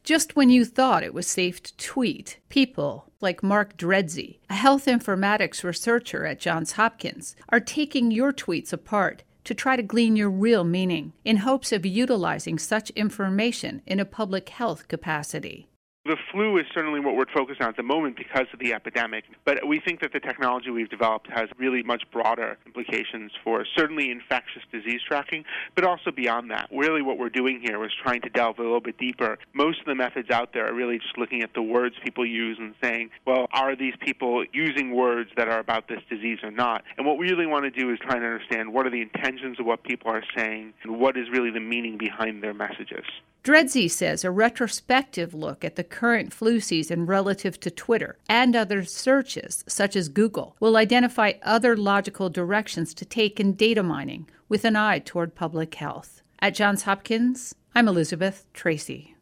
Just when you thought it was safe to tweet, people like Mark Dredsey, a health informatics researcher at Johns Hopkins, are taking your tweets apart to try to glean your real meaning in hopes of utilizing such information in a public health capacity. The flu is certainly what we're focused on at the moment because of the epidemic, but we think that the technology we've developed has really much broader implications for certainly infectious disease tracking, but also beyond that. Really what we're doing here is trying to delve a little bit deeper. Most of the methods out there are really just looking at the words people use and saying, well, are these people using words that are about this disease or not? And what we really want to do is try and understand what are the intentions of what people are saying and what is really the meaning behind their messages. Dredsey says a retrospective look at the current flu season relative to Twitter and other searches, such as Google, will identify other logical directions to take in data mining with an eye toward public health. At Johns Hopkins, I'm Elizabeth Tracy.